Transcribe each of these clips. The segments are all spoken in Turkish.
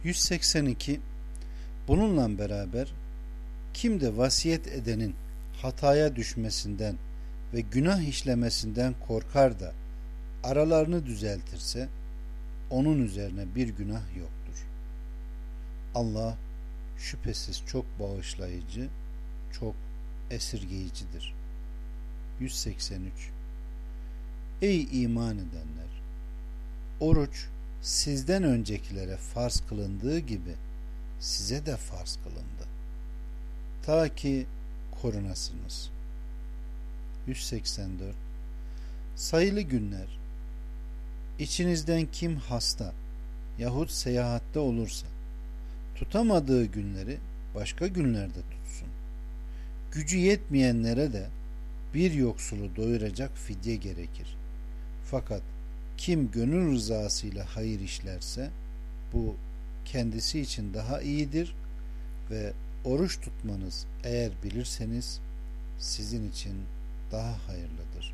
182. Bununla beraber kim de vasiyet edenin hataya düşmesinden ve günah işlemesinden korkar da aralarını düzeltirse onun üzerine bir günah yoktur. Allah şüphesiz çok bağışlayıcı, çok esirgeyicidir. 183. Ey iman edenler! Oruç sizden öncekilere farz kılındığı gibi size de farz kılındı. Ta ki korunasınız. 184. Sayılı günler, İçinizden kim hasta yahut seyahatte olursa tutamadığı günleri başka günlerde tutsun. Gücü yetmeyenlere de bir yoksulu doyuracak fidye gerekir. Fakat kim gönül rızasıyla hayır işlerse bu kendisi için daha iyidir ve oruç tutmanız eğer bilirseniz sizin için daha hayırlıdır.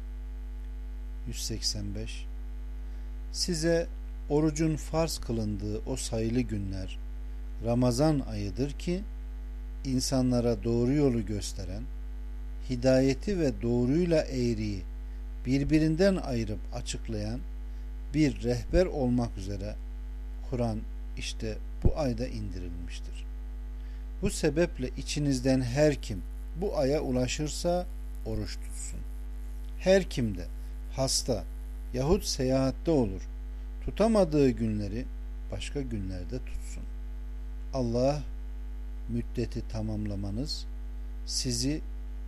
185. Size orucun farz kılındığı o sayılı günler Ramazan ayıdır ki insanlara doğru yolu gösteren, hidayeti ve doğruyla eğriyi birbirinden ayırıp açıklayan bir rehber olmak üzere Kur'an işte bu ayda indirilmiştir. Bu sebeple içinizden her kim bu aya ulaşırsa oruç tutsun. Her kim de hasta yahut seyahatte olur, tutamadığı günleri başka günlerde tutsun. Allah müddeti tamamlamanız, sizi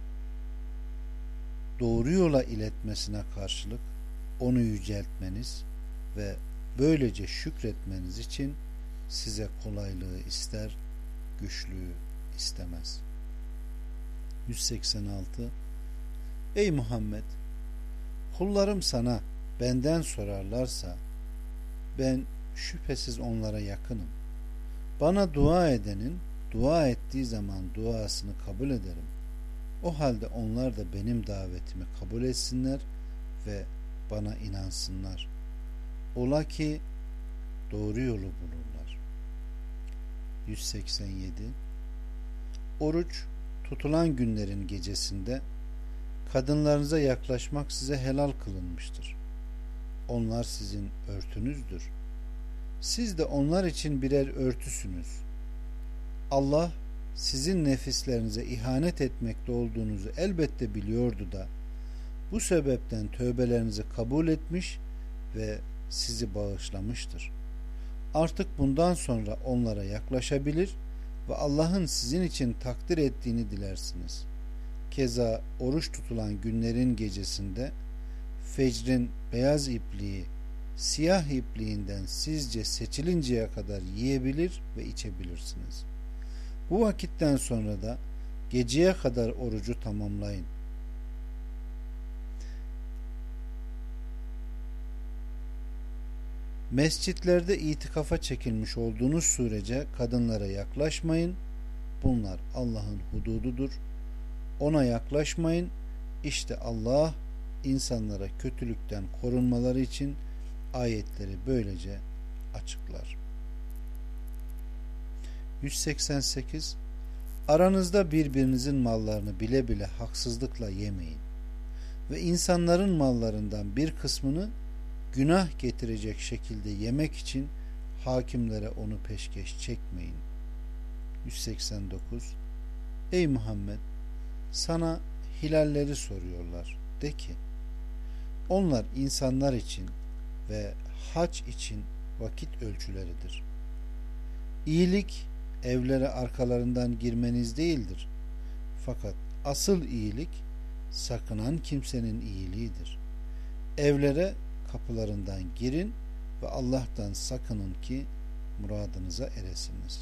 doğru yola iletmesine karşılık onu yüceltmeniz ve böylece şükretmeniz için size kolaylığı ister, güçlüğü istemez. 186. Ey Muhammed! Kullarım sana benden sorarlarsa ben şüphesiz onlara yakınım. Bana dua edenin dua ettiği zaman duasını kabul ederim. O halde onlar da benim davetimi kabul etsinler ve bana inansınlar. Ola ki doğru yolu bulurlar. 187. Oruç tutulan günlerin gecesinde kadınlarınıza yaklaşmak size helal kılınmıştır. Onlar sizin örtünüzdür. Siz de onlar için birer örtüsünüz. Allah sizin nefislerinize ihanet etmekte olduğunuzu elbette biliyordu da bu sebepten tövbelerinizi kabul etmiş ve sizi bağışlamıştır. Artık bundan sonra onlara yaklaşabilir ve Allah'ın sizin için takdir ettiğini dilersiniz. Keza oruç tutulan günlerin gecesinde fecrin beyaz ipliği siyah ipliğinden sizce seçilinceye kadar yiyebilir ve içebilirsiniz. Bu vakitten sonra da geceye kadar orucu tamamlayın. Mescitlerde itikafa çekilmiş olduğunuz sürece kadınlara yaklaşmayın. Bunlar Allah'ın hudududur. Ona yaklaşmayın. İşte Allah insanlara kötülükten korunmaları için ayetleri böylece açıklar. 188. Aranızda birbirinizin mallarını bile bile haksızlıkla yemeyin ve insanların mallarından bir kısmını günah getirecek şekilde yemek için hakimlere onu peşkeş çekmeyin. 189. Ey Muhammed! Sana hilalleri soruyorlar. De ki, onlar insanlar için ve hac için vakit ölçüleridir. İyilik evlere arkalarından girmeniz değildir. Fakat asıl iyilik sakınan kimsenin iyiliğidir. Evlere kapılarından girin ve Allah'tan sakının ki muradınıza eresiniz.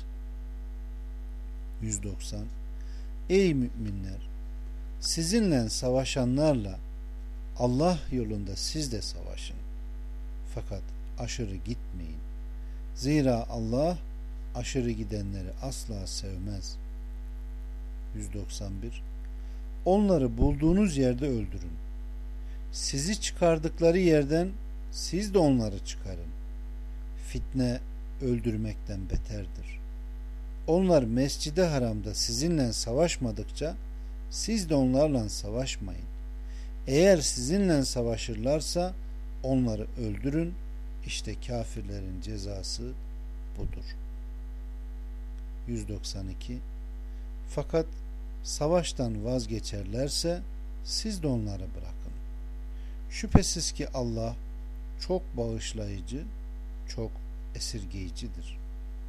190. Ey müminler! Sizinle savaşanlarla Allah yolunda siz de savaşın. Fakat aşırı gitmeyin. Zira Allah aşırı gidenleri asla sevmez. 191. Onları bulduğunuz yerde öldürün. Sizi çıkardıkları yerden siz de onları çıkarın. Fitne öldürmekten beterdir. Onlar Mescid-i Haram'da sizinle savaşmadıkça siz de onlarla savaşmayın. Eğer sizinle savaşırlarsa onları öldürün. İşte kafirlerin cezası budur. 192. Fakat savaştan vazgeçerlerse siz de onları bırakın. Şüphesiz ki Allah çok bağışlayıcı, çok esirgeyicidir.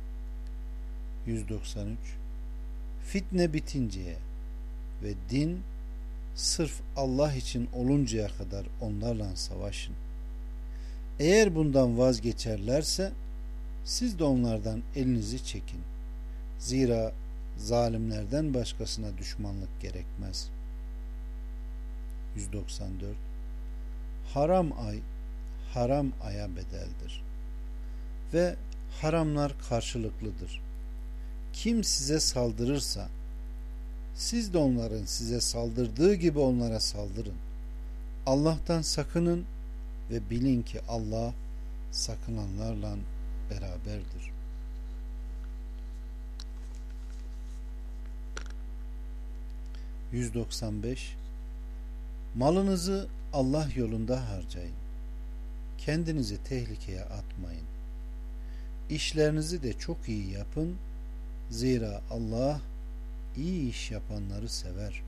193. Fitne bitinceye ve din sırf Allah için oluncaya kadar onlarla savaşın. Eğer bundan vazgeçerlerse siz de onlardan elinizi çekin. Zira zalimlerden başkasına düşmanlık gerekmez. 194. Haram ay haram aya bedeldir ve haramlar karşılıklıdır. Kim size saldırırsa siz de onların size saldırdığı gibi onlara saldırın. Allah'tan sakının ve bilin ki Allah sakınanlarla beraberdir. %95. Malınızı Allah yolunda harcayın. Kendinizi tehlikeye atmayın. İşlerinizi de çok iyi yapın. Zira Allah iyi iş yapanları sever.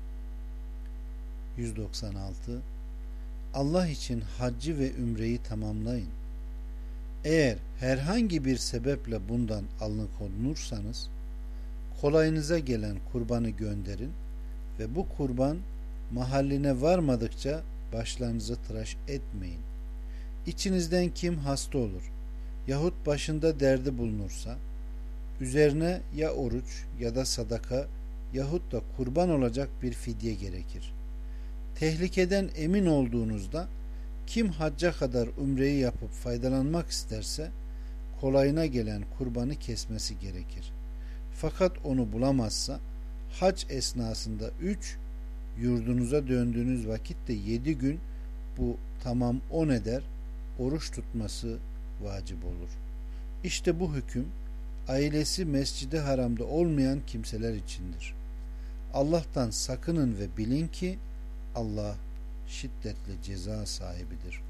196. Allah için haccı ve ümreyi tamamlayın. Eğer herhangi bir sebeple bundan alıkonulursanız kolayınıza gelen kurbanı gönderin ve bu kurban mahalline varmadıkça başlarınızı tıraş etmeyin. İçinizden kim hasta olur yahut başında derdi bulunursa üzerine ya oruç ya da sadaka yahut da kurban olacak bir fidye gerekir. Tehlikeden emin olduğunuzda kim hacca kadar umreyi yapıp faydalanmak isterse kolayına gelen kurbanı kesmesi gerekir. Fakat onu bulamazsa hac esnasında 3, yurdunuza döndüğünüz vakitte 7 gün, bu tamam 10 eder, oruç tutması vacip olur. İşte bu hüküm ailesi Mescid-i Haram'da olmayan kimseler içindir. Allah'tan sakının ve bilin ki Allah şiddetli ceza sahibidir.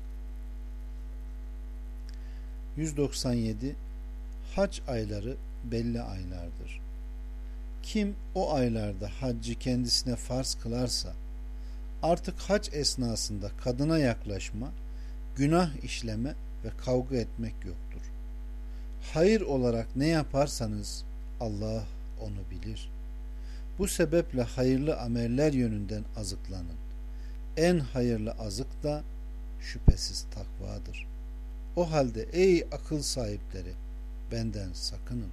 197. Hac ayları belli aylardır. Kim o aylarda haccı kendisine farz kılarsa artık hac esnasında kadına yaklaşma, günah işleme ve kavga etmek yoktur. Hayır olarak ne yaparsanız Allah onu bilir. Bu sebeple hayırlı ameller yönünden azıklanın. En hayırlı azık da şüphesiz takvadır. O halde ey akıl sahipleri benden sakının.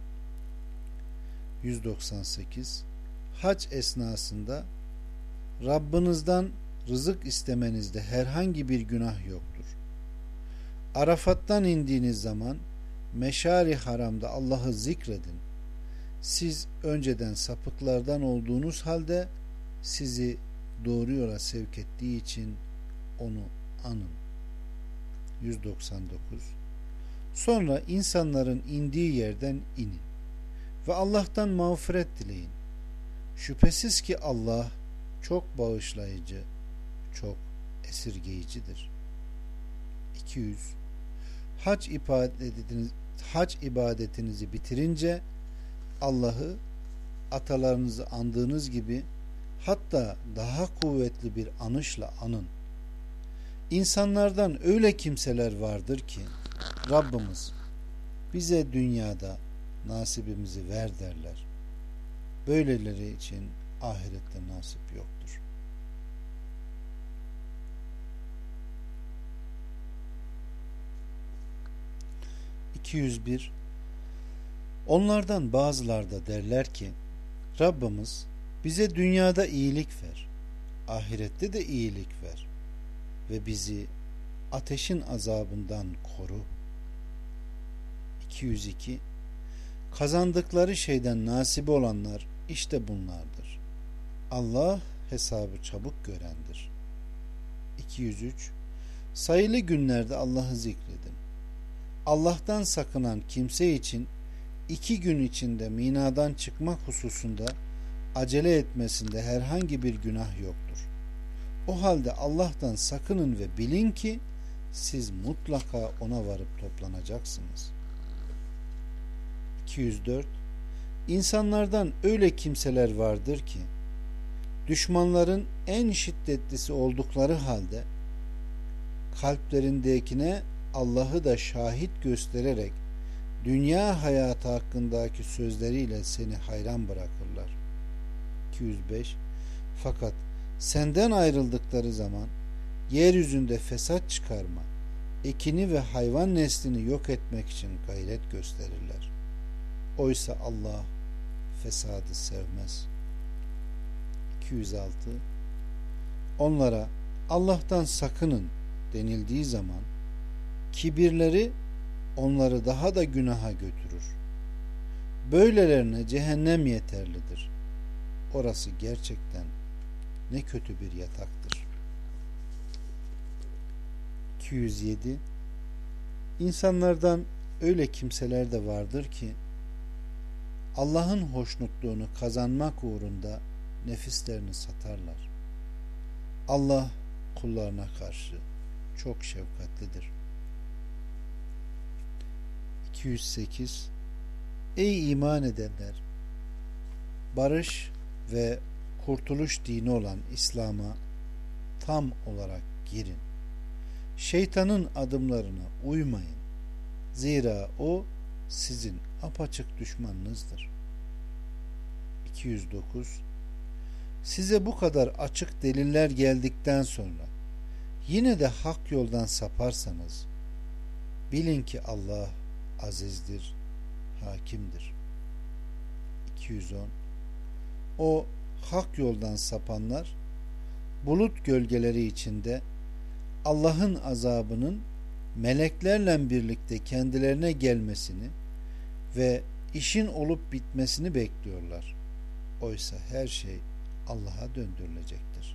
198. Hac esnasında Rabbinizden rızık istemenizde herhangi bir günah yoktur. Arafat'tan indiğiniz zaman Meşari Haram'da Allah'ı zikredin. Siz önceden sapıklardan olduğunuz halde sizi doğru yola sevk ettiği için onu anın. 199. Sonra insanların indiği yerden inin ve Allah'tan mağfiret dileyin. Şüphesiz ki Allah çok bağışlayıcı, çok esirgeyicidir. 200. Hac ibadetinizi bitirince Allah'ı atalarınızı andığınız gibi hatta daha kuvvetli bir anışla anın. İnsanlardan öyle kimseler vardır ki Rabbimiz bize dünyada nasibimizi ver derler. Böyleleri için ahirette nasip yoktur. (201) Onlardan bazıları da derler ki Rabbimiz bize dünyada iyilik ver, ahirette de iyilik ver ve bizi ateşin azabından koru. 202 Kazandıkları şeyden nasibi olanlar işte bunlardır. Allah hesabı çabuk görendir. 203 Sayılı günlerde Allah'ı zikredin. Allah'tan sakınan kimse için 2 gün içinde minadan çıkmak hususunda acele etmesinde herhangi bir günah yoktur. O halde Allah'tan sakının ve bilin ki siz mutlaka ona varıp toplanacaksınız. 204. İnsanlardan öyle kimseler vardır ki düşmanların en şiddetlisi oldukları halde kalplerindekine Allah'ı da şahit göstererek dünya hayatı hakkındaki sözleriyle seni hayran bırakırlar. 205. Fakat senden ayrıldıkları zaman yeryüzünde fesat çıkarma, ekini ve hayvan neslini yok etmek için gayret gösterirler. Oysa Allah fesadı sevmez. 206. Onlara Allah'tan sakının denildiği zaman kibirleri onları daha da günaha götürür. Böylelerine cehennem yeterlidir. Orası gerçekten ne kötü bir yataktır. 207. İnsanlardan öyle kimseler de vardır ki Allah'ın hoşnutluğunu kazanmak uğrunda nefislerini satarlar. Allah kullarına karşı çok şefkatlidir. 208. Ey iman edenler! Barış ve kurtuluş dini olan İslam'a tam olarak girin. Şeytanın adımlarına uymayın. Zira o sizin apaçık düşmanınızdır. 209. Size bu kadar açık deliller geldikten sonra yine de hak yoldan saparsanız bilin ki Allah azizdir, hakimdir. 210. O hak yoldan sapanlar bulut gölgeleri içinde Allah'ın azabının meleklerle birlikte kendilerine gelmesini ve işin olup bitmesini bekliyorlar. Oysa her şey Allah'a döndürülecektir.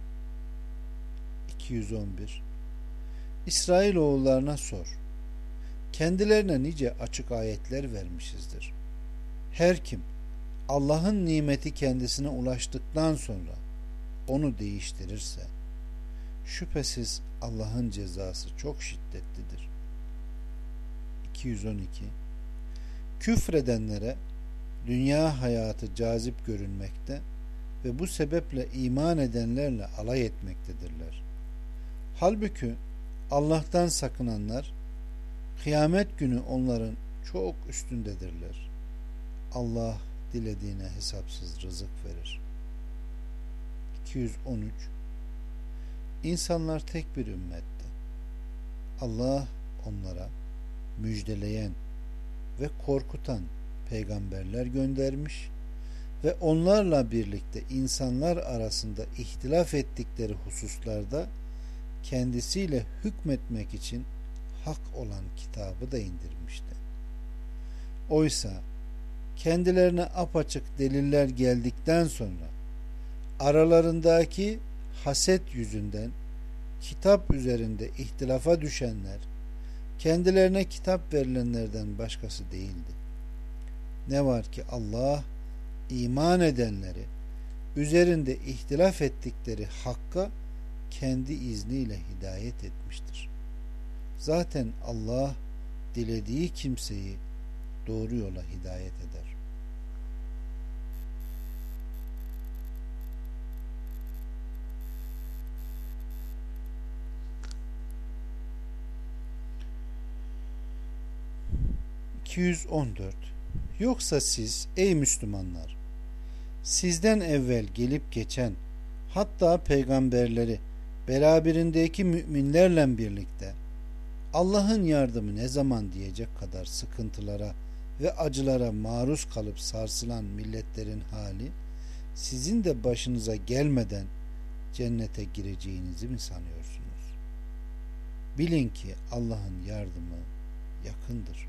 211. İsrailoğullarına sor. Kendilerine nice açık ayetler vermişizdir. Her kim Allah'ın nimeti kendisine ulaştıktan sonra onu değiştirirse şüphesiz Allah'ın cezası çok şiddetlidir. 212. Küfredenlere dünya hayatı cazip görünmekte ve bu sebeple iman edenlerle alay etmektedirler. Halbuki Allah'tan sakınanlar kıyamet günü onların çok üstündedirler. Allah dilediğine hesapsız rızık verir. 213. İnsanlar tek bir ümmetti. Allah onlara müjdeleyen ve korkutan peygamberler göndermiş ve onlarla birlikte insanlar arasında ihtilaf ettikleri hususlarda kendisiyle hükmetmek için hak olan kitabı da indirmişti. Oysa kendilerine apaçık deliller geldikten sonra aralarındaki haset yüzünden kitap üzerinde ihtilafa düşenler kendilerine kitap verilenlerden başkası değildi. Ne var ki Allah iman edenleri üzerinde ihtilaf ettikleri hakka kendi izniyle hidayet etmiştir. Zaten Allah dilediği kimseyi doğru yola hidayet eder. (214) Yoksa siz ey Müslümanlar sizden evvel gelip geçen hatta peygamberleri beraberindeki müminlerle birlikte Allah'ın yardımı ne zaman diyecek kadar sıkıntılara ve acılara maruz kalıp sarsılan milletlerin hali sizin de başınıza gelmeden cennete gireceğinizi mi sanıyorsunuz? Bilin ki Allah'ın yardımı yakındır.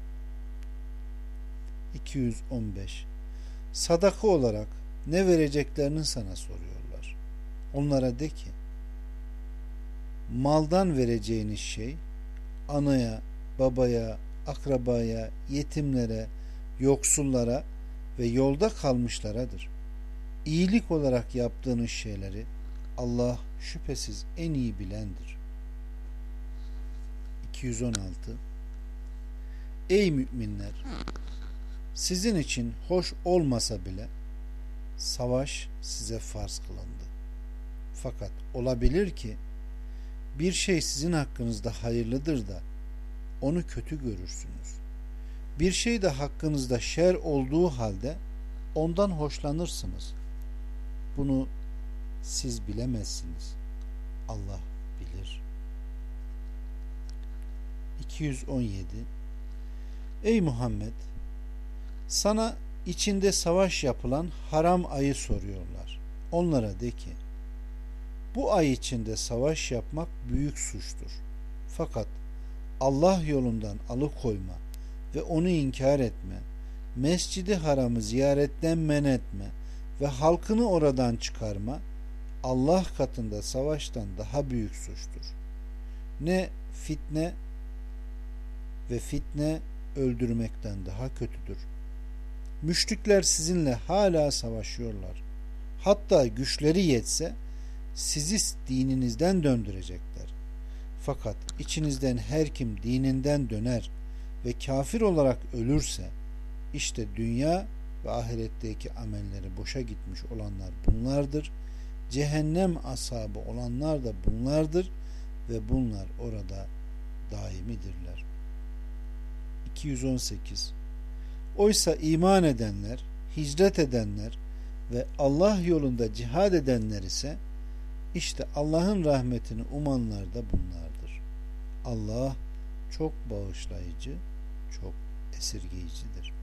215 Sadaka olarak ne vereceklerini sana soruyorlar. Onlara de ki maldan vereceğiniz şey anaya, babaya, akrabaya, yetimlere, yoksullara ve yolda kalmışlaradır. İyilik olarak yaptığınız şeyleri Allah şüphesiz en iyi bilendir. 216. Ey müminler! Sizin için hoş olmasa bile savaş size farz kılındı. Fakat olabilir ki bir şey sizin hakkınızda hayırlıdır da onu kötü görürsünüz. Bir şey de hakkınızda şer olduğu halde ondan hoşlanırsınız. Bunu siz bilemezsiniz. Allah bilir. 217. Ey Muhammed! Sana içinde savaş yapılan haram ayı soruyorlar. Onlara de ki, bu ay içinde savaş yapmak büyük suçtur. Fakat Allah yolundan alıkoyma ve onu inkar etme, Mescid-i Haram'ı ziyaretten men etme ve halkını oradan çıkarma, Allah katında savaştan daha büyük suçtur. Ne fitne ve fitne öldürmekten daha kötüdür. Müşrikler sizinle hala savaşıyorlar. Hatta güçleri yetse sizi dininizden döndürecekler. Fakat içinizden her kim dininden döner ve kafir olarak ölürse işte dünya ve ahiretteki amelleri boşa gitmiş olanlar bunlardır. Cehennem ashabı olanlar da bunlardır ve bunlar orada daimidirler. 218. Oysa iman edenler, hicret edenler ve Allah yolunda cihad edenler ise işte Allah'ın rahmetini umanlar da bunlardır. Allah çok bağışlayıcı, çok esirgeyicidir.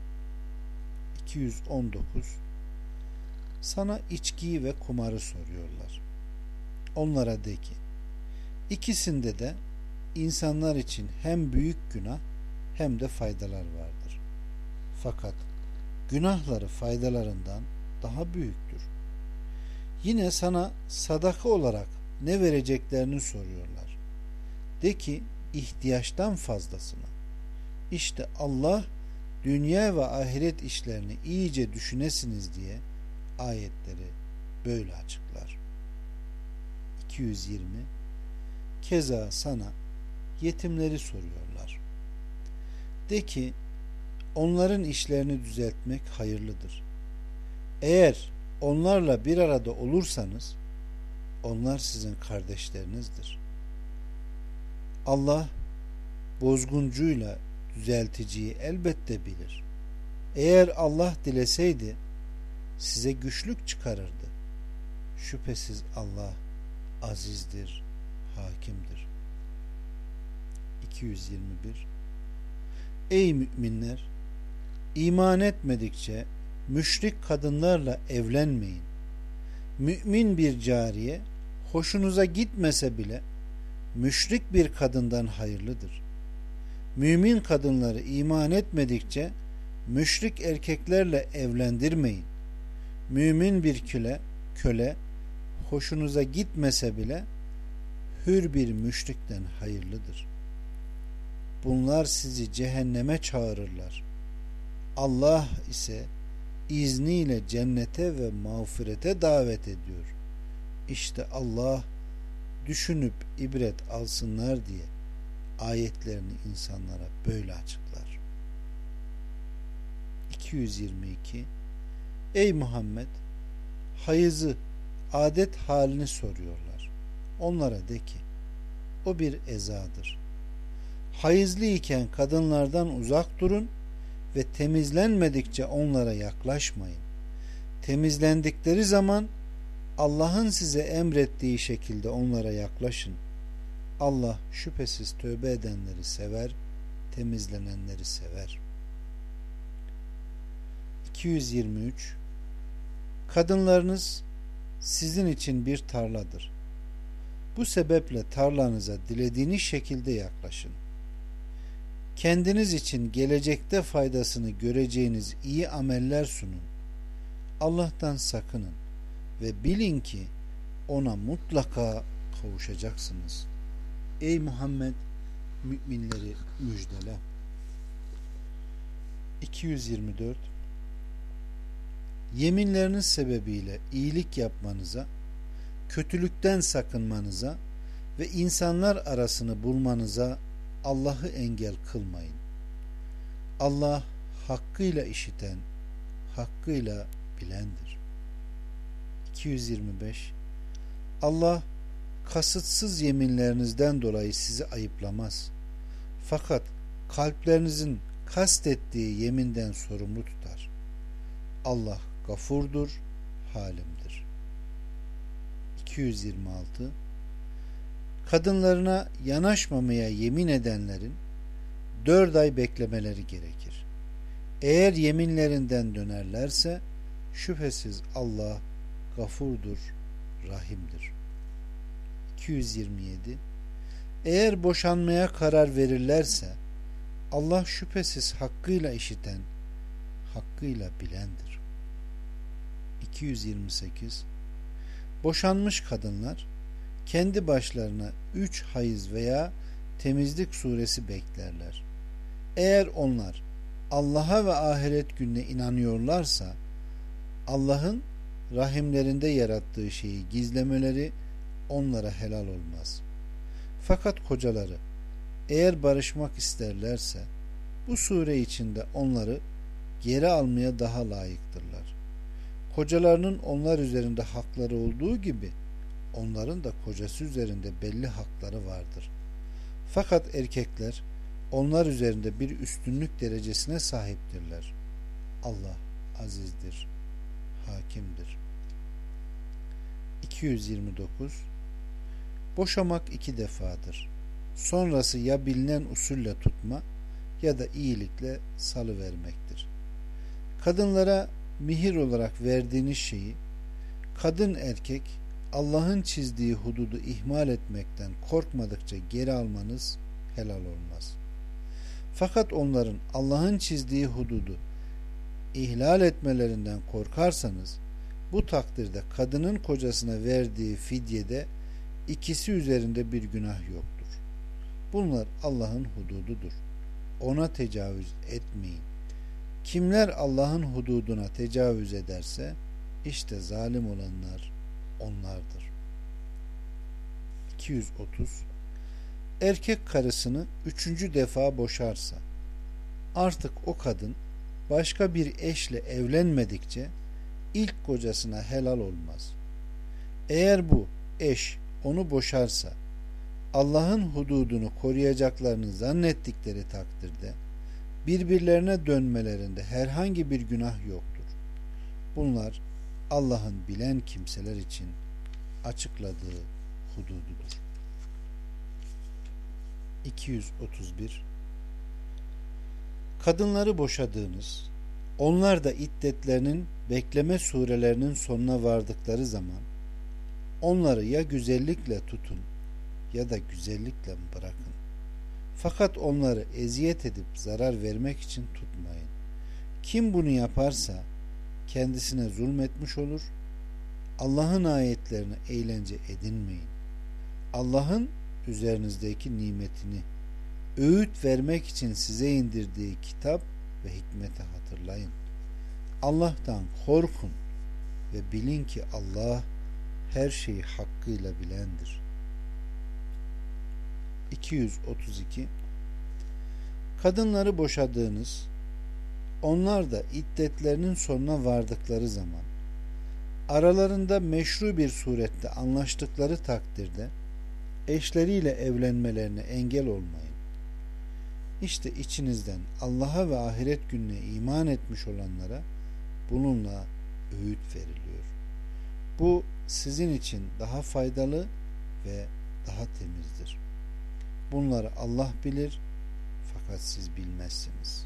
219. Sana içkiyi ve kumarı soruyorlar. Onlara de ki, ikisinde de insanlar için hem büyük günah hem de faydalar vardır. Fakat günahları faydalarından daha büyüktür. Yine sana sadaka olarak ne vereceklerini soruyorlar. De ki, ihtiyaçtan fazlasını. İşte Allah dünya ve ahiret işlerini iyice düşünesiniz diye ayetleri böyle açıklar. 220. Keza sana yetimleri soruyorlar. De ki, onların işlerini düzeltmek hayırlıdır. Eğer onlarla bir arada olursanız onlar sizin kardeşlerinizdir. Allah bozguncuyla düzelticiyi elbette bilir. Eğer Allah dileseydi size güçlük çıkarırdı. Şüphesiz Allah azizdir, hakimdir. 221. Ey müminler! İman etmedikçe müşrik kadınlarla evlenmeyin. Mümin bir cariye hoşunuza gitmese bile müşrik bir kadından hayırlıdır. Mümin kadınları iman etmedikçe müşrik erkeklerle evlendirmeyin. Mümin bir köle hoşunuza gitmese bile hür bir müşrikten hayırlıdır. Bunlar sizi cehenneme çağırırlar. Allah ise izniyle cennete ve mağfirete davet ediyor. İşte Allah düşünüp ibret alsınlar diye ayetlerini insanlara böyle açıklar. 222. Ey Muhammed! Hayızı, adet halini soruyorlar. Onlara de ki, o bir ezadır. Hayızlı iken kadınlardan uzak durun ve temizlenmedikçe onlara yaklaşmayın. Temizlendikleri zaman Allah'ın size emrettiği şekilde onlara yaklaşın. Allah şüphesiz tövbe edenleri sever, temizlenenleri sever. 223. Kadınlarınız sizin için bir tarladır. Bu sebeple tarlanıza dilediğiniz şekilde yaklaşın. Kendiniz için gelecekte faydasını göreceğiniz iyi ameller sunun. Allah'tan sakının ve bilin ki ona mutlaka kavuşacaksınız. Ey Muhammed, müminleri müjdele. 224 Yeminleriniz sebebiyle iyilik yapmanıza, kötülükten sakınmanıza ve insanlar arasını bulmanıza Allah'ı engel kılmayın. Allah hakkıyla işiten, hakkıyla bilendir. 225 Allah kasıtsız yeminlerinizden dolayı sizi ayıplamaz. Fakat kalplerinizin kastettiği yeminden sorumlu tutar. Allah gafurdur, halimdir. 226 Kadınlarına yanaşmamaya yemin edenlerin 4 ay beklemeleri gerekir. Eğer yeminlerinden dönerlerse şüphesiz Allah gafurdur, rahimdir. 227 Eğer boşanmaya karar verirlerse Allah şüphesiz hakkıyla işiten, hakkıyla bilendir. 228 Boşanmış kadınlar kendi başlarına 3 hayız veya temizlik suresi beklerler. Eğer onlar Allah'a ve ahiret gününe inanıyorlarsa Allah'ın rahimlerinde yarattığı şeyi gizlemeleri onlara helal olmaz. Fakat kocaları eğer barışmak isterlerse bu sure içinde onları geri almaya daha layıktırlar. Kocalarının onlar üzerinde hakları olduğu gibi onların da kocası üzerinde belli hakları vardır. Fakat erkekler onlar üzerinde bir üstünlük derecesine sahiptirler. Allah azizdir, hakimdir. 229 Boşamak 2 defadır. Sonrası ya bilinen usulle tutma ya da iyilikle salıvermektir. Kadınlara mihir olarak verdiğiniz şeyi kadın erkek Allah'ın çizdiği hududu ihmal etmekten korkmadıkça geri almanız helal olmaz. Fakat onların Allah'ın çizdiği hududu ihlal etmelerinden korkarsanız bu takdirde kadının kocasına verdiği fidyede ikisi üzerinde bir günah yoktur. Bunlar Allah'ın hudududur. Ona tecavüz etmeyin. Kimler Allah'ın hududuna tecavüz ederse işte zalim olanlar onlardır. 230 Erkek karısını 3. defa boşarsa artık o kadın başka bir eşle evlenmedikçe ilk kocasına helal olmaz. Eğer bu eş onu boşarsa Allah'ın hududunu koruyacaklarını zannettikleri takdirde birbirlerine dönmelerinde herhangi bir günah yoktur. Bunlar Allah'ın bilen kimseler için açıkladığı hudududur. 231 Kadınları boşadığınız, onlar da iddetlerinin bekleme surelerinin sonuna vardıkları zaman onları ya güzellikle tutun ya da güzellikle bırakın. Fakat onları eziyet edip zarar vermek için tutmayın. Kim bunu yaparsa kendisine zulmetmiş olur. Allah'ın ayetlerini eğlence edinmeyin. Allah'ın üzerinizdeki nimetini öğüt vermek için size indirdiği kitap ve hikmeti hatırlayın. Allah'tan korkun ve bilin ki Allah her şeyi hakkıyla bilendir. 232 Kadınları boşadığınız, onlar da iddetlerinin sonuna vardıkları zaman aralarında meşru bir surette anlaştıkları takdirde eşleriyle evlenmelerine engel olmayın. İşte içinizden Allah'a ve ahiret gününe iman etmiş olanlara bununla öğüt veriliyor. Bu sizin için daha faydalı ve daha temizdir. Bunları Allah bilir fakat siz bilmezsiniz.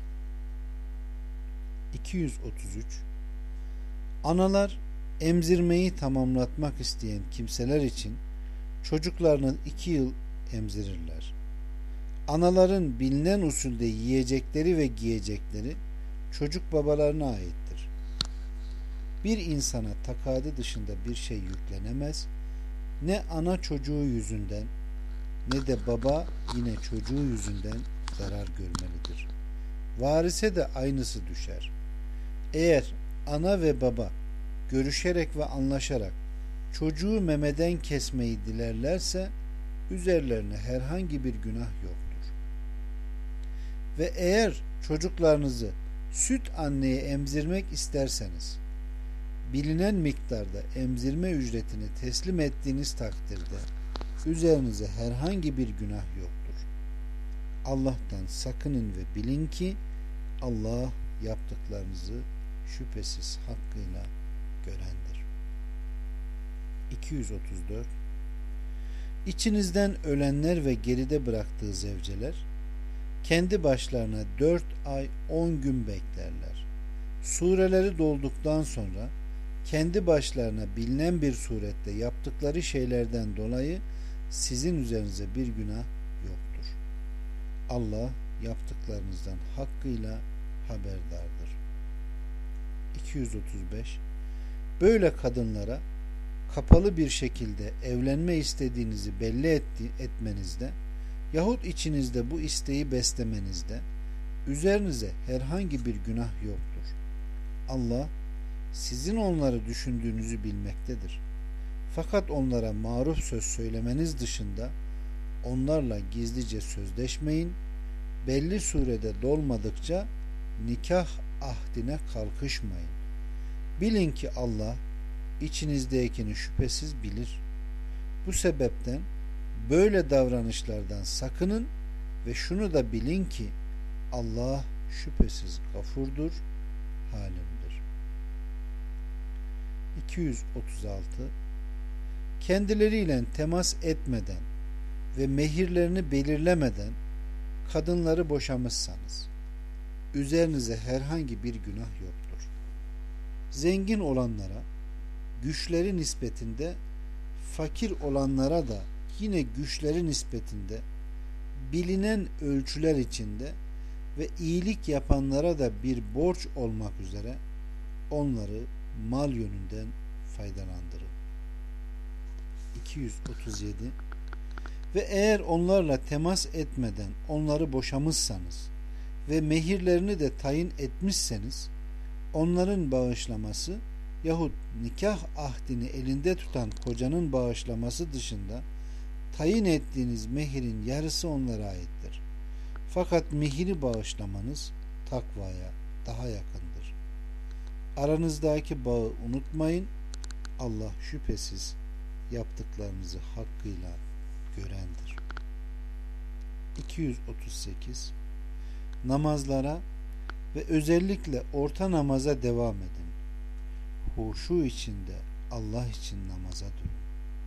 233 Analar emzirmeyi tamamlatmak isteyen kimseler için çocuklarını 2 yıl emzirirler. Anaların bilinen usulde yiyecekleri ve giyecekleri çocuk babalarına aittir. Bir insana takadı dışında bir şey yüklenemez, ne ana çocuğu yüzünden ne de baba yine çocuğu yüzünden zarar görmelidir. varise de aynısı düşer. Eğer ana ve baba görüşerek ve anlaşarak çocuğu memeden kesmeyi dilerlerse üzerlerine herhangi bir günah yoktur. Ve eğer çocuklarınızı süt anneye emzirmek isterseniz bilinen miktarda emzirme ücretini teslim ettiğiniz takdirde üzerinize herhangi bir günah yoktur. Allah'tan sakının ve bilin ki Allah yaptıklarınızı şüphesiz hakkıyla görendir. 234. İçinizden ölenler ve geride bıraktığı zevceler kendi başlarına 4 ay 10 gün beklerler. Sureleri dolduktan sonra kendi başlarına bilinen bir surette yaptıkları şeylerden dolayı sizin üzerinize bir günah yoktur. Allah yaptıklarınızdan hakkıyla haberdardır. 235. Böyle kadınlara kapalı bir şekilde evlenme istediğinizi belli etmenizde yahut içinizde bu isteği beslemenizde üzerinize herhangi bir günah yoktur. Allah sizin onları düşündüğünüzü bilmektedir. Fakat onlara maruf söz söylemeniz dışında onlarla gizlice sözleşmeyin, belli sürede dolmadıkça nikah ahdine kalkışmayın. Bilin ki Allah içinizdekini şüphesiz bilir. Bu sebepten böyle davranışlardan sakının ve şunu da bilin ki Allah şüphesiz gafurdur, halimdir. 236. Kendileriyle temas etmeden ve mehirlerini belirlemeden kadınları boşamışsanız üzerinize herhangi bir günah yoktur. Zengin olanlara güçleri nispetinde, fakir olanlara da yine güçleri nispetinde bilinen ölçüler içinde ve iyilik yapanlara da bir borç olmak üzere onları mal yönünden faydalandırın. 237. Ve eğer onlarla temas etmeden onları boşamışsanız ve mehirlerini de tayin etmişseniz onların bağışlaması yahut nikah ahdini elinde tutan kocanın bağışlaması dışında tayin ettiğiniz mehirin yarısı onlara aittir. Fakat mehiri bağışlamanız takvaya daha yakındır. Aranızdaki bağı unutmayın. Allah şüphesiz yaptıklarınızı hakkıyla görendir. 238. Namazlara ve özellikle orta namaza devam edin. Huşu içinde Allah için namaza durun.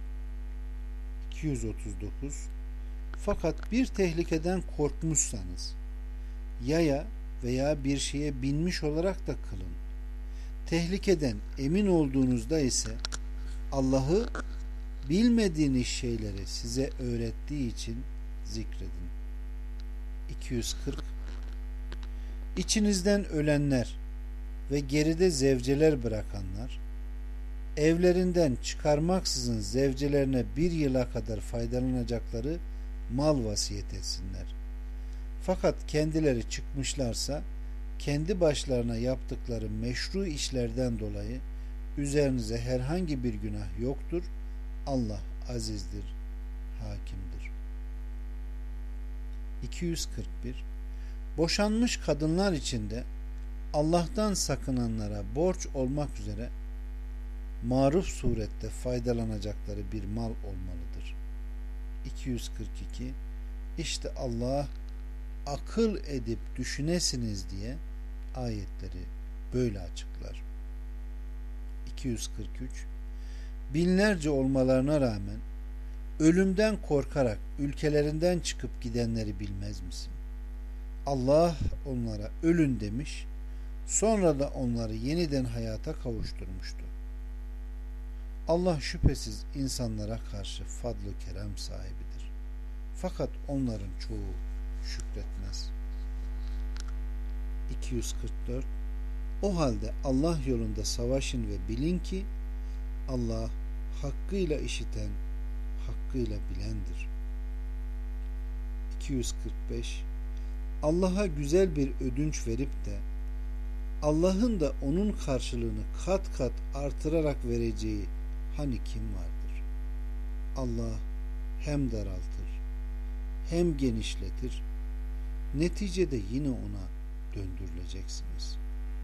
239. Fakat bir tehlikeden korkmuşsanız yaya veya bir şeye binmiş olarak da kılın. Tehlikeden emin olduğunuzda ise Allah'ı bilmediğiniz şeyleri size öğrettiği için zikredin. 240. İçinizden ölenler ve geride zevceler bırakanlar evlerinden çıkarmaksızın zevcelerine 1 yıla kadar faydalanacakları mal vasiyet etsinler. Fakat kendileri çıkmışlarsa kendi başlarına yaptıkları meşru işlerden dolayı üzerinize herhangi bir günah yoktur. Allah azizdir, hakimdir. 241. Boşanmış kadınlar içinde Allah'tan sakınanlara borç olmak üzere maruf surette faydalanacakları bir mal olmalıdır. 242. İşte Allah akıl edip düşünesiniz diye ayetleri böyle açıklar. 243. Binlerce olmalarına rağmen ölümden korkarak ülkelerinden çıkıp gidenleri bilmez misin? Allah onlara ölün demiş, sonra da onları yeniden hayata kavuşturmuştu. Allah şüphesiz insanlara karşı fadl-ı kerem sahibidir. Fakat onların çoğu şükretmez. 244. O halde Allah yolunda savaşın ve bilin ki Allah hakkıyla işiten, hakkıyla bilendir. 245. Allah'a güzel bir ödünç verip de Allah'ın da onun karşılığını kat kat artırarak vereceği hani kim vardır? Allah hem daraltır hem genişletir. Neticede yine ona döndürüleceksiniz.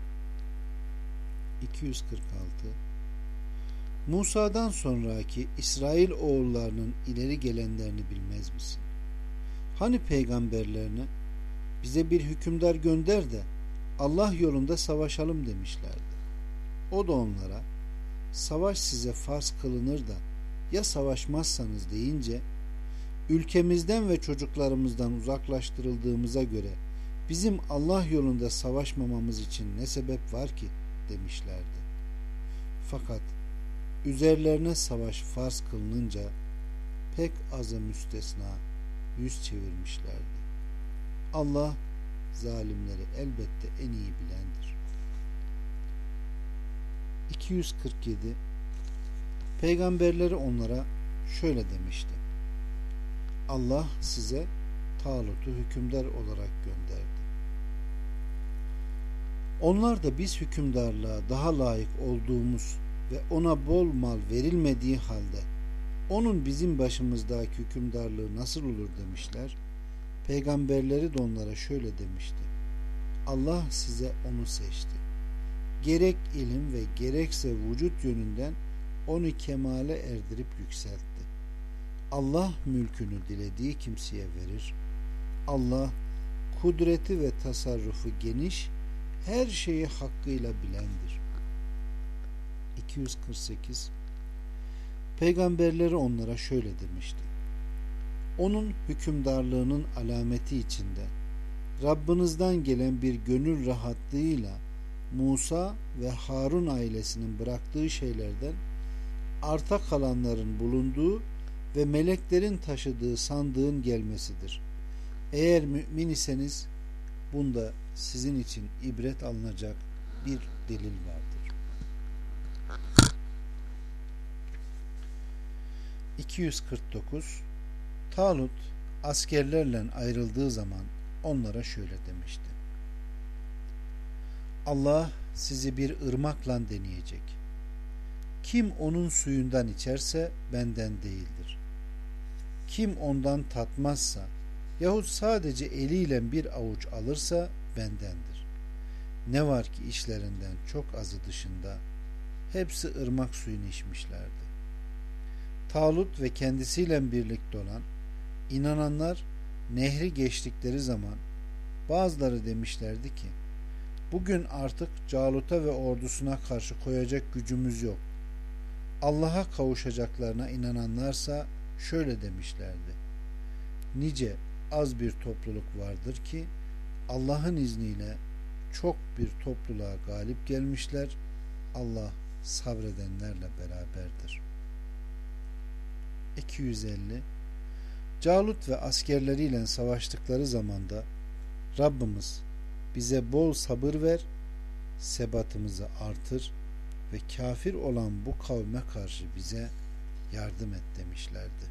246. Musa'dan sonraki İsrail oğullarının ileri gelenlerini bilmez misin? Hani peygamberlerine bize bir hükümdar gönder de Allah yolunda savaşalım demişlerdi. O da onlara savaş size farz kılınır da ya savaşmazsanız deyince ülkemizden ve çocuklarımızdan uzaklaştırıldığımıza göre bizim Allah yolunda savaşmamamız için ne sebep var ki demişlerdi. Fakat üzerlerine savaş farz kılınınca pek azı müstesna yüz çevirmişlerdi. Allah zalimleri elbette en iyi bilendir. 247. Peygamberleri onlara şöyle demişti: Allah size Talut'u hükümdar olarak gönderdi. Onlar da biz hükümdarlığa daha layık olduğumuz ve ona bol mal verilmediği halde onun bizim başımızdaki hükümdarlığı nasıl olur demişler. Peygamberleri de onlara şöyle demişti: Allah size onu seçti. Gerek ilim ve gerekse vücut yönünden onu kemale erdirip yükseltti. Allah mülkünü dilediği kimseye verir. Allah kudreti ve tasarrufu geniş, her şeyi hakkıyla bilendir. 248. Peygamberleri onlara şöyle demişti: onun hükümdarlığının alameti içinde Rabbinizden gelen bir gönül rahatlığıyla Musa ve Harun ailesinin bıraktığı şeylerden arta kalanların bulunduğu ve meleklerin taşıdığı sandığın gelmesidir. Eğer mümin iseniz bunda sizin için ibret alınacak bir delil vardır. 249. Talut askerlerle ayrıldığı zaman onlara şöyle demişti: Allah sizi bir ırmakla deneyecek. Kim onun suyundan içerse benden değildir. Kim ondan tatmazsa yahut sadece eliyle bir avuç alırsa bendendir. Ne var ki işlerinden çok azı dışında hepsi ırmak suyunu içmişlerdi. Talut ve kendisiyle birlikte olan inananlar nehri geçtikleri zaman bazıları demişlerdi ki, bugün artık Calut'a ve ordusuna karşı koyacak gücümüz yok. Allah'a kavuşacaklarına inananlarsa şöyle demişlerdi: nice az bir topluluk vardır ki Allah'ın izniyle çok bir topluluğa galip gelmişler. Allah sabredenlerle beraberdir. 250. Calut ve askerleriyle savaştıkları zamanda Rabbimiz bize bol sabır ver, sebatımızı artır ve kafir olan bu kavme karşı bize yardım et demişlerdi.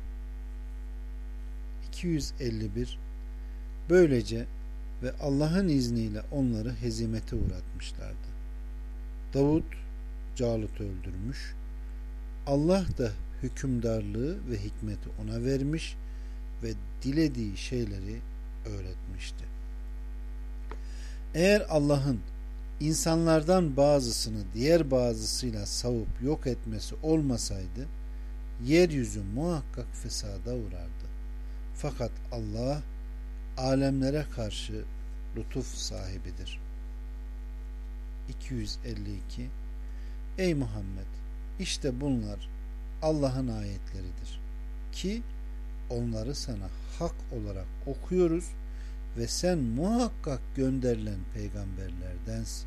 251. Böylece ve Allah'ın izniyle onları hezimete uğratmışlardı. Davud Calut'u öldürmüş, Allah da hükümdarlığı ve hikmeti ona vermiş ve dilediği şeyleri öğretmişti. Eğer Allah'ın insanlardan bazısını diğer bazısıyla savup yok etmesi olmasaydı yeryüzü muhakkak fesada uğrardı. Fakat Allah alemlere karşı lütuf sahibidir. 252. Ey Muhammed, işte bunlar Allah'ın ayetleridir ki onları sana hak olarak okuyoruz ve sen muhakkak gönderilen peygamberlerdensin.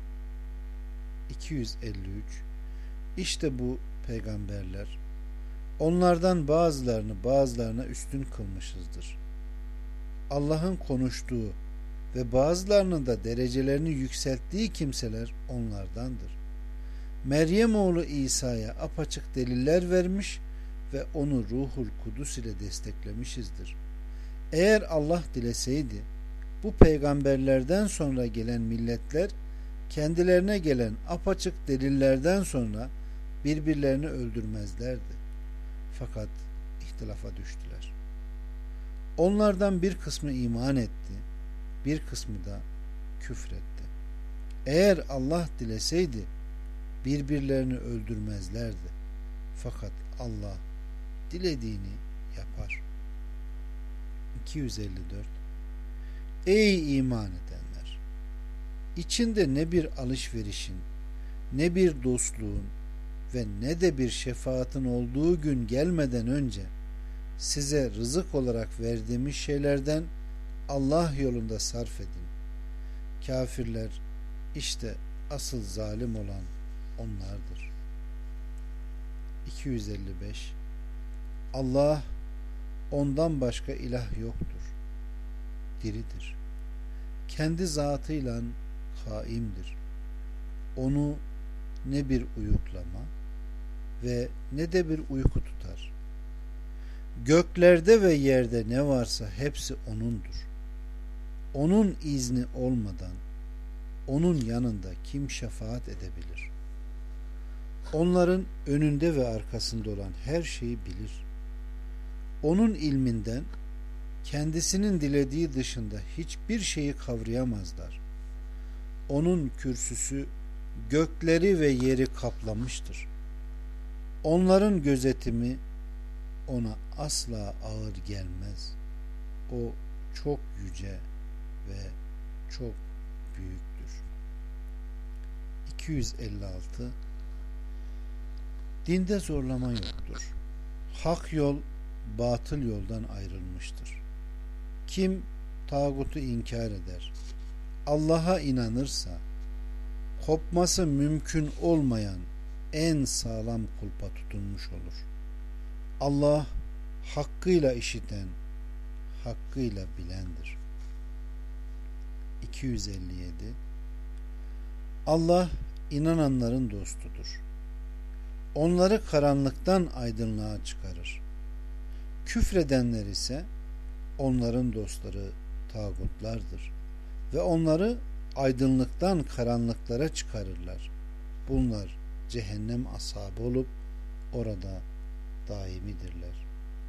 253. İşte bu peygamberler, onlardan bazılarını bazılarına üstün kılmışızdır. Allah'ın konuştuğu ve bazılarının da derecelerini yükselttiği kimseler onlardandır. Meryem oğlu İsa'ya apaçık deliller vermiş ve onu Ruhul Kudüs ile desteklemişizdir. Eğer Allah dileseydi bu peygamberlerden sonra gelen milletler kendilerine gelen apaçık delillerden sonra birbirlerini öldürmezlerdi. Fakat ihtilafa düştüler. Onlardan bir kısmı iman etti, bir kısmı da küfretti. Eğer Allah dileseydi birbirlerini öldürmezlerdi. Fakat Allah dilediğini yapar. 254. Ey iman edenler! İçinde ne bir alışverişin, ne bir dostluğun ve ne de bir şefaatin olduğu gün gelmeden önce size rızık olarak verdiğimiz şeylerden Allah yolunda sarf edin. Kafirler işte asıl zalim olan onlardır. 255. Allah ondan başka ilah yoktur. Diridir. Kendi zatıyla kaimdir. Onu ne bir uyuklama ve ne de bir uyku tutar. Göklerde ve yerde ne varsa hepsi O'nundur. O'nun izni olmadan O'nun yanında kim şefaat edebilir? Onların önünde ve arkasında olan her şeyi bilir. O'nun ilminden kendisinin dilediği dışında hiçbir şeyi kavrayamazlar. O'nun kürsüsü gökleri ve yeri kaplamıştır. Onların gözetimi O'na asla ağır gelmez. O çok yüce ve çok büyüktür. 256. Dinde zorlama yoktur. Hak yol batıl yoldan ayrılmıştır. Kim tağutu inkar eder, Allah'a inanırsa, kopması mümkün olmayan en sağlam kulpa tutunmuş olur. Allah hakkıyla işiten, hakkıyla bilendir. 257. Allah inananların dostudur. Onları karanlıktan aydınlığa çıkarır. Küfredenler ise onların dostları tağutlardır ve onları aydınlıktan karanlıklara çıkarırlar. Bunlar cehennem ashabı olup orada daimidirler.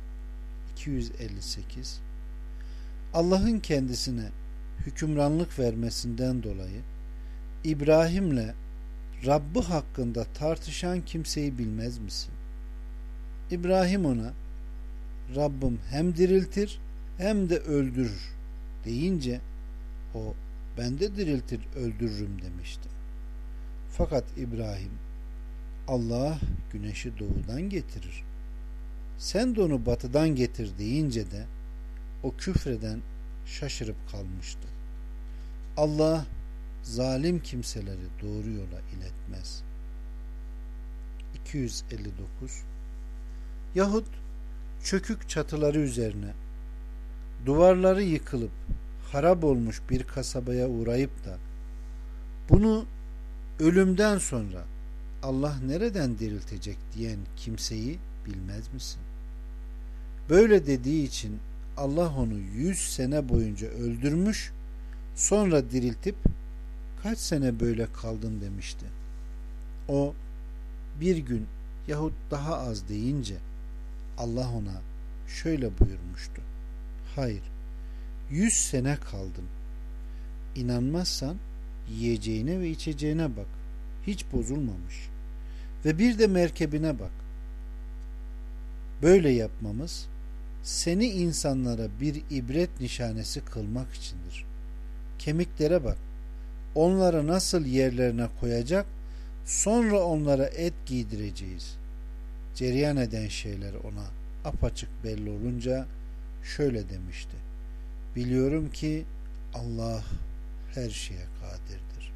258. Allah'ın kendisine hükümranlık vermesinden dolayı İbrahim'le Rabbi hakkında tartışan kimseyi bilmez misin? İbrahim ona Rabbim hem diriltir hem de öldürür deyince o ben de diriltir öldürürüm demişti. Fakat İbrahim Allah güneşi doğudan getirir, sen de onu batıdan getir deyince de o küfreden şaşırıp kalmıştı. Allah zalim kimseleri doğru yola iletmez. 259. Yahut çökük çatıları üzerine duvarları yıkılıp harap olmuş bir kasabaya uğrayıp da bunu ölümden sonra Allah nereden diriltecek diyen kimseyi bilmez misin? Böyle dediği için Allah onu 100 sene boyunca öldürmüş, sonra diriltip kaç sene böyle kaldın demişti. O bir gün yahut daha az deyince Allah ona şöyle buyurmuştu. Hayır, 100 sene kaldın. İnanmazsan yiyeceğine ve içeceğine bak. Hiç bozulmamış. Ve bir de merkebine bak. Böyle yapmamız seni insanlara bir ibret nişanesi kılmak içindir. Kemiklere bak. Onları nasıl yerlerine koyacak, sonra onlara et giydireceğiz. Cereyan eden şeyler ona apaçık belli olunca şöyle demişti. Biliyorum ki Allah her şeye kadirdir.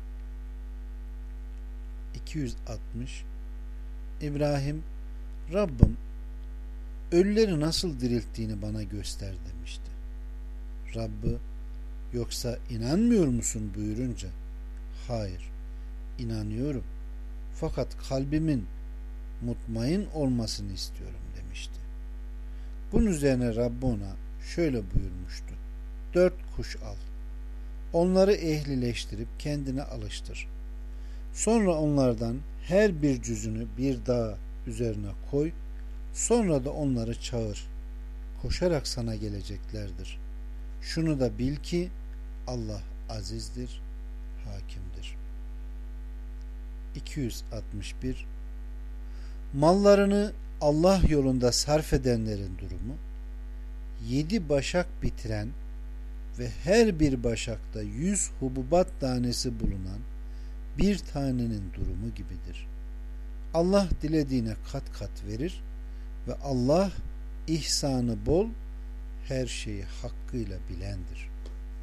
260. İbrahim, Rabbim ölüleri nasıl dirilttiğini bana göster demişti. Rabbi, yoksa inanmıyor musun buyurunca, hayır, inanıyorum. Fakat kalbimin mutmain olmasını istiyorum demişti. Bunun üzerine Rabbi ona şöyle buyurmuştu. 4 kuş al. onları ehlileştirip kendine alıştır. Sonra onlardan her bir cüzünü bir dağ üzerine koy. Sonra da onları çağır. Koşarak sana geleceklerdir. Şunu da bil ki Allah azizdir, hakimdir. 261. Mallarını Allah yolunda sarf edenlerin durumu, 7 başak bitiren ve her bir başakta 100 hububat tanesi bulunan bir tanenin durumu gibidir. Allah dilediğine kat kat verir ve Allah ihsanı bol, her şeyi hakkıyla bilendir.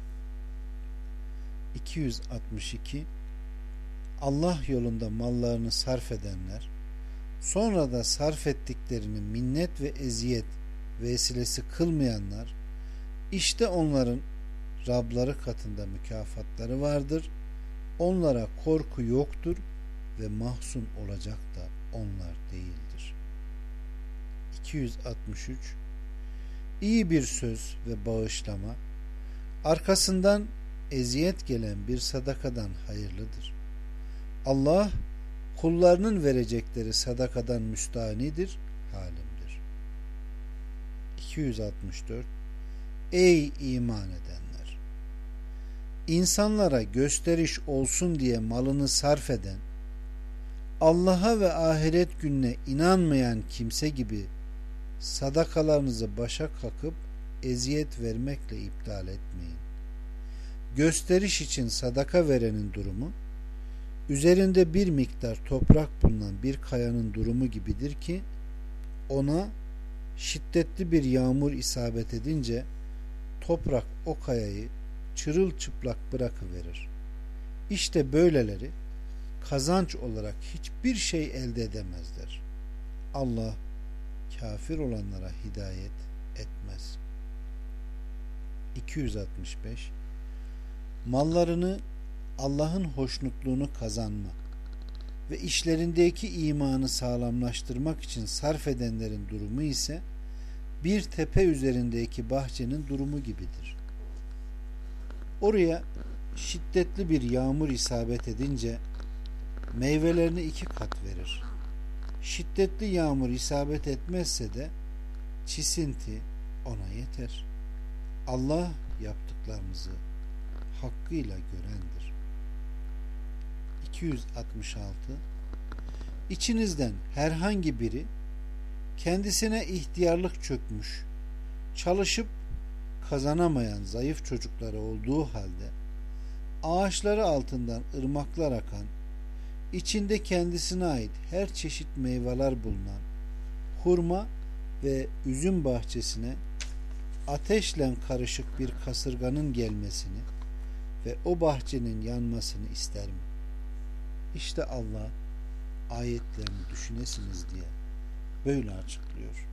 262. Allah yolunda mallarını sarf edenler, sonra da sarf ettiklerini minnet ve eziyet vesilesi kılmayanlar, işte onların Rabları katında mükafatları vardır. Onlara korku yoktur ve mahzun olacak da onlar değildir. 263. İyi bir söz ve bağışlama, arkasından eziyet gelen bir sadakadan hayırlıdır. Allah kullarının verecekleri sadakadan müstahnidir, halimdir. 264. Ey iman edenler! İnsanlara gösteriş olsun diye malını sarf eden, Allah'a ve ahiret gününe inanmayan kimse gibi sadakalarınızı başa kakıp eziyet vermekle iptal etmeyin. Gösteriş için sadaka verenin durumu, üzerinde bir miktar toprak bulunan bir kayanın durumu gibidir ki, ona şiddetli bir yağmur isabet edince toprak o kayayı çırılçıplak bırakıverir. İşte böyleleri kazanç olarak hiçbir şey elde edemezler. Allah kafir olanlara hidayet etmez. 265. Mallarını Allah'ın hoşnutluğunu kazanma ve işlerindeki imanı sağlamlaştırmak için sarf edenlerin durumu ise bir tepe üzerindeki bahçenin durumu gibidir. Oraya şiddetli bir yağmur isabet edince meyvelerini 2 kat verir. Şiddetli yağmur isabet etmezse de çisinti ona yeter. Allah yaptıklarınızı hakkıyla görendir. 266. İçinizden herhangi biri kendisine ihtiyarlık çökmüş, çalışıp kazanamayan zayıf çocukları olduğu halde ağaçları altından ırmaklar akan, içinde kendisine ait her çeşit meyveler bulunan hurma ve üzüm bahçesine ateşle karışık bir kasırganın gelmesini ve o bahçenin yanmasını ister mi? İşte Allah ayetlerini düşünesiniz diye böyle açıklıyor.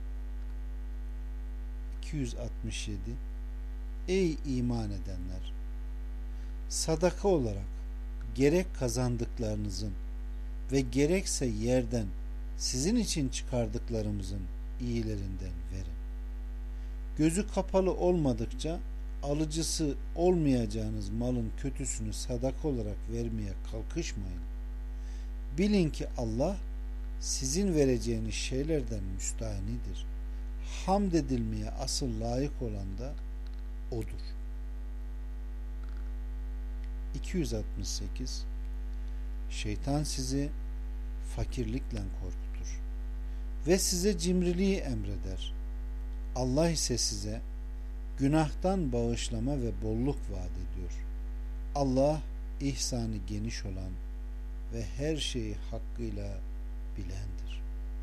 267. Ey iman edenler! Sadaka olarak gerek kazandıklarınızın ve gerekse yerden sizin için çıkardıklarımızın iyilerinden verin. Gözü kapalı olmadıkça alıcısı olmayacağınız malın kötüsünü sadaka olarak vermeye kalkışmayın. Bilin ki Allah sizin vereceğiniz şeylerden müstahnidir. Hamd edilmeye asıl layık olan da O'dur. 268. Şeytan sizi fakirlikle korkutur ve size cimriliği emreder. Allah ise size günahtan bağışlama ve bolluk vaat ediyor. Allah ihsanı geniş olan ve her şeyi hakkıyla bilendir.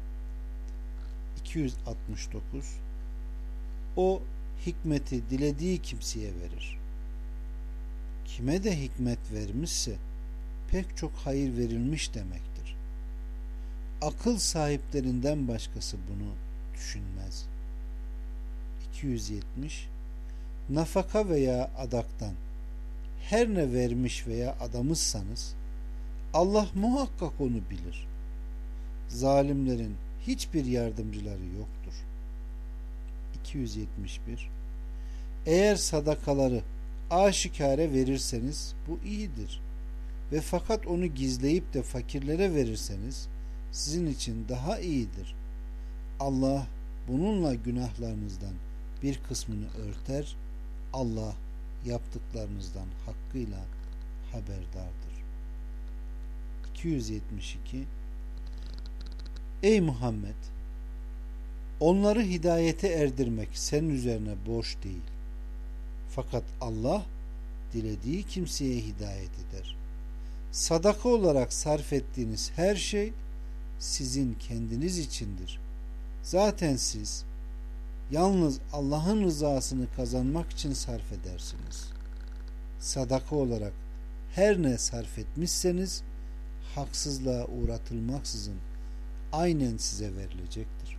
269. O hikmeti dilediği kimseye verir. Kime de hikmet vermişse pek çok hayır verilmiş demektir. Akıl sahiplerinden başkası bunu düşünmez. 270. Nafaka veya adaktan her ne vermiş veya adamışsanız Allah muhakkak onu bilir. Zalimlerin hiçbir yardımcıları yoktur. 271. Eğer sadakaları aşikare verirseniz bu iyidir. Ve fakat onu gizleyip de fakirlere verirseniz sizin için daha iyidir. Allah bununla günahlarınızdan bir kısmını örter. Allah yaptıklarınızdan hakkıyla haberdardır. 272. Ey Muhammed! Onları hidayete erdirmek senin üzerine borç değil. Fakat Allah dilediği kimseye hidayet eder. Sadaka olarak sarf ettiğiniz her şey sizin kendiniz içindir. Zaten siz yalnız Allah'ın rızasını kazanmak için sarf edersiniz. Sadaka olarak her ne sarf etmişseniz haksızlığa uğratılmaksızın aynen size verilecektir.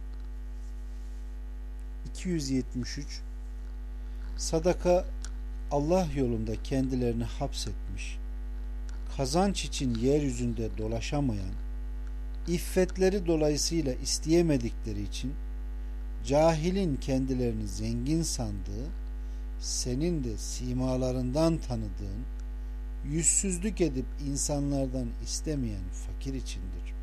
273. Sadaka Allah yolunda kendilerini hapsetmiş, kazanç için yeryüzünde dolaşamayan, iffetleri dolayısıyla isteyemedikleri için cahilin kendilerini zengin sandığı, senin de simalarından tanıdığın, yüzsüzlük edip insanlardan istemeyen fakir içindir.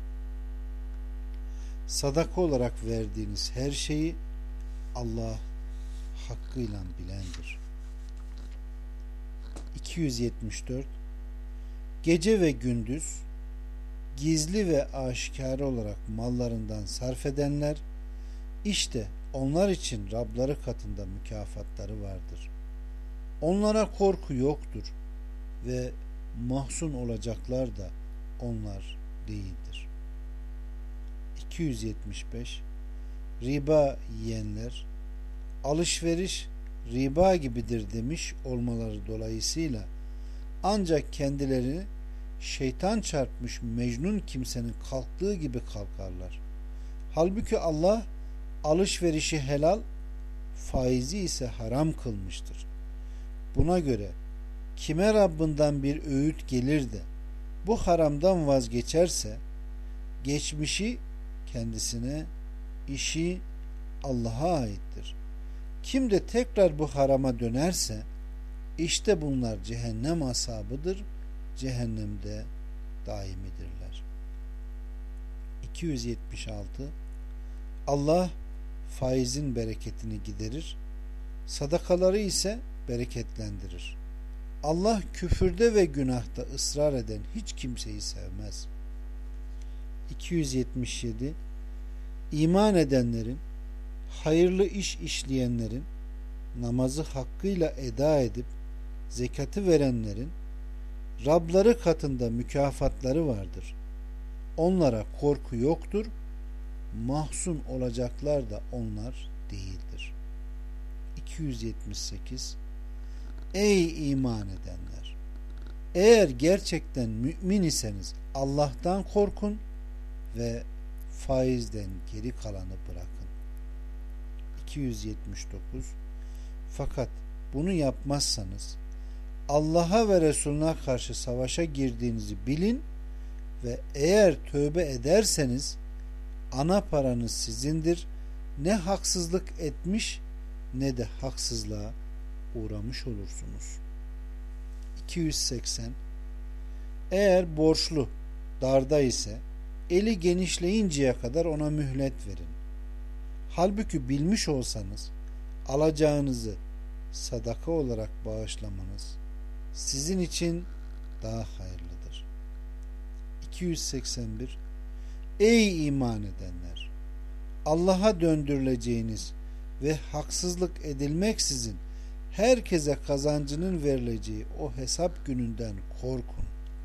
Sadaka olarak verdiğiniz her şeyi Allah hakkıyla bilendir. 274. Gece ve gündüz gizli ve aşikare olarak mallarından sarf edenler, işte onlar için Rabları katında mükafatları vardır. Onlara korku yoktur ve mahzun olacaklar da onlar değildir. 275. Riba yiyenler, alışveriş riba gibidir demiş olmaları dolayısıyla ancak kendileri şeytan çarpmış mecnun kimsenin kalktığı gibi kalkarlar. Halbuki Allah alışverişi helal, faizi ise haram kılmıştır. Buna göre kime Rabbinden bir öğüt gelir de bu haramdan vazgeçerse geçmişi kendisine, işi Allah'a aittir. Kim de tekrar bu harama dönerse işte bunlar cehennem ashabıdır, cehennemde daimidirler. 276. Allah faizin bereketini giderir, sadakaları ise bereketlendirir. Allah küfürde ve günahta ısrar eden hiç kimseyi sevmez. 277. İman edenlerin, hayırlı iş işleyenlerin, namazı hakkıyla eda edip zekatı verenlerin Rabları katında mükafatları vardır. Onlara korku yoktur, mahzun olacaklar da onlar değildir. 278. Ey iman edenler! Eğer gerçekten mümin iseniz Allah'tan korkun ve faizden geri kalanı bırakın. 279. Fakat bunu yapmazsanız Allah'a ve Resulüne karşı savaşa girdiğinizi bilin ve eğer tövbe ederseniz ana paranız sizindir. Ne haksızlık etmiş ne de haksızlığa uğramış olursunuz. 280. Eğer borçlu darda ise eli genişleyinceye kadar ona mühlet verin. Halbuki bilmiş olsanız alacağınızı sadaka olarak bağışlamanız sizin için daha hayırlıdır. 281. Ey iman edenler! Allah'a döndürüleceğiniz ve haksızlık edilmeksizin herkese kazancının verileceği o hesap gününden korkun.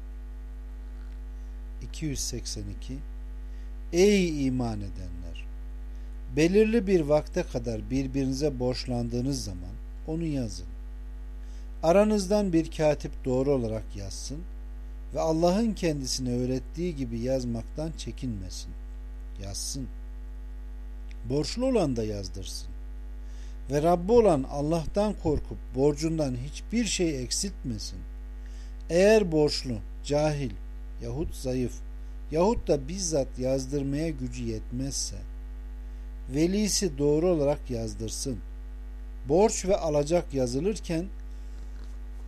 282. Ey iman edenler! Belirli bir vakte kadar birbirinize borçlandığınız zaman onu yazın. Aranızdan bir katip doğru olarak yazsın ve Allah'ın kendisine öğrettiği gibi yazmaktan çekinmesin. Yazsın. Borçlu olan da yazdırsın. Ve Rabbi olan Allah'tan korkup borcundan hiçbir şey eksiltmesin. Eğer borçlu, cahil yahut zayıf yahut da bizzat yazdırmaya gücü yetmezse velisi doğru olarak yazdırsın. Borç ve alacak yazılırken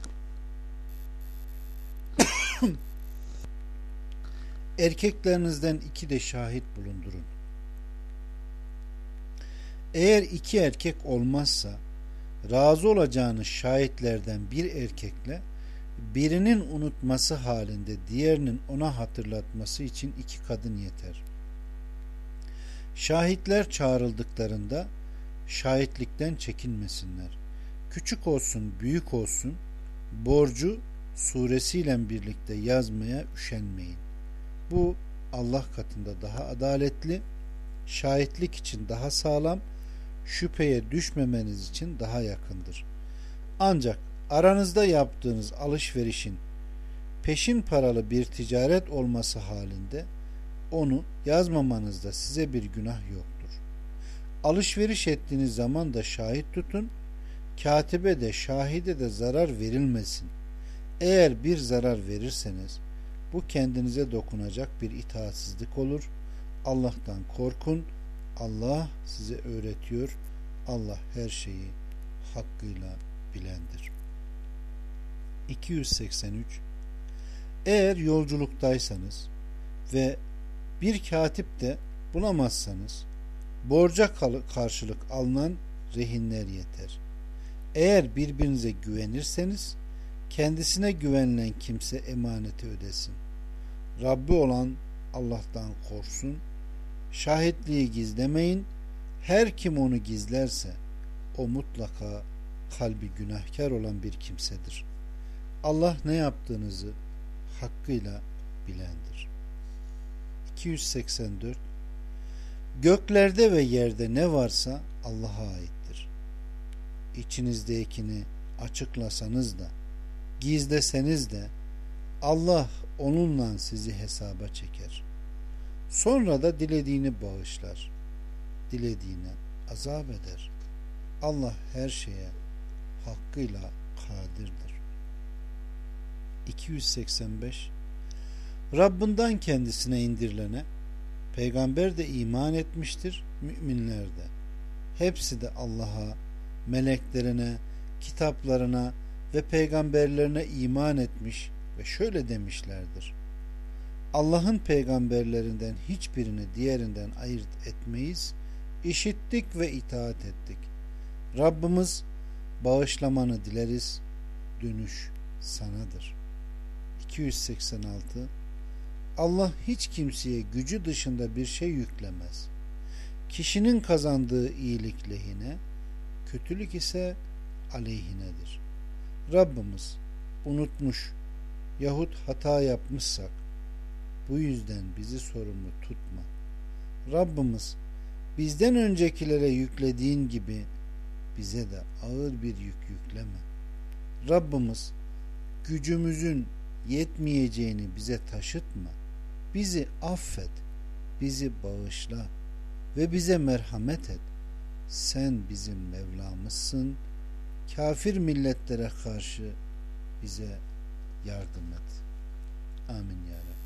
Erkeklerinizden 2 de şahit bulundurun. Eğer 2 erkek olmazsa razı olacağınız şahitlerden bir erkekle birinin unutması halinde diğerinin ona hatırlatması için 2 kadın yeter. Şahitler çağrıldıklarında şahitlikten çekinmesinler. Küçük olsun, büyük olsun, borcu suresiyle birlikte yazmaya üşenmeyin. Bu Allah katında daha adaletli, şahitlik için daha sağlam, şüpheye düşmemeniz için daha yakındır. Ancak aranızda yaptığınız alışverişin peşin paralı bir ticaret olması halinde onu yazmamanızda size bir günah yoktur. Alışveriş ettiğiniz zaman da şahit tutun, katibe de şahide de zarar verilmesin. Eğer bir zarar verirseniz bu kendinize dokunacak bir itaatsizlik olur. Allah'tan korkun. Allah size öğretiyor. Allah her şeyi hakkıyla bilendir. 283. Eğer yolculuktaysanız ve bir katip de bulamazsanız borca karşılık alınan rehinler yeter. Eğer birbirinize güvenirseniz kendisine güvenilen kimse emaneti ödesin. Rabbi olan Allah'tan korksun. Şahitliği gizlemeyin. Her kim onu gizlerse o mutlaka kalbi günahkar olan bir kimsedir. Allah ne yaptığınızı hakkıyla bilendir. 284. Göklerde ve yerde ne varsa Allah'a aittir. İçinizdekini açıklasanız da gizleseniz de Allah onunla sizi hesaba çeker. Sonra da dilediğini bağışlar, dilediğine azap eder. Allah her şeye hakkıyla kadirdir. 285. Rabbinden kendisine indirilene peygamber de iman etmiştir, müminler de. Hepsi de Allah'a, meleklerine, kitaplarına ve peygamberlerine iman etmiş ve şöyle demişlerdir: Allah'ın peygamberlerinden hiçbirini diğerinden ayırt etmeyiz, işittik ve itaat ettik. Rabbimiz bağışlamanı dileriz, dönüş sanadır. 286. Allah hiç kimseye gücü dışında bir şey yüklemez. Kişinin kazandığı iyilik lehine, kötülük ise aleyhinedir. Rabbimiz unutmuş yahut hata yapmışsak bu yüzden bizi sorumlu tutma. Rabbimiz bizden öncekilere yüklediğin gibi bize de ağır bir yük yükleme. Rabbimiz gücümüzün yetmeyeceğini bize taşıtma. Bizi affet, bizi bağışla ve bize merhamet et. Sen bizim Mevlamızsın. Kafir milletlere karşı bize yardım et. Amin ya Rabbi.